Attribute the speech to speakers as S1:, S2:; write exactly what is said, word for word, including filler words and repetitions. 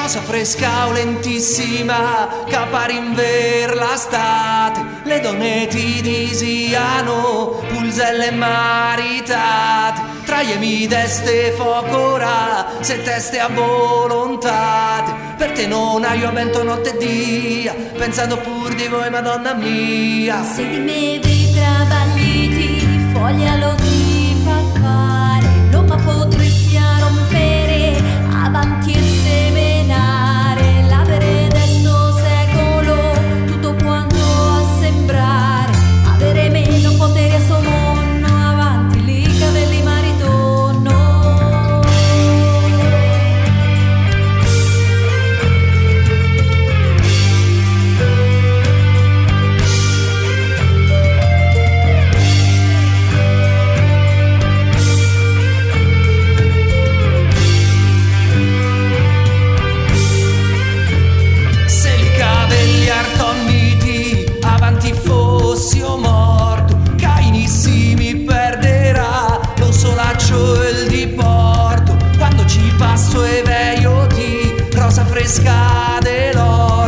S1: rosa fresca o lentissima, che appare in ver l'estate, le donne ti disiano, pulzelle maritate, tra mi deste fuoco ora, se teste a volontà, per te non hai io vento notte e dia, pensando pur di voi madonna mia.
S2: Se di me dei travagli ti foglia lo ti fa fare, non ma potresti a rompere avanti e semenare, l'avere desto secolo tutto quanto a sembrare, avere meno potere a suo mondo, avanti lì cavelli maritonno.
S1: Fossi o morto, Cainissimi perderà lo solaccio e il diporto, quando ci passo e veio di rosa fresca dell'oro.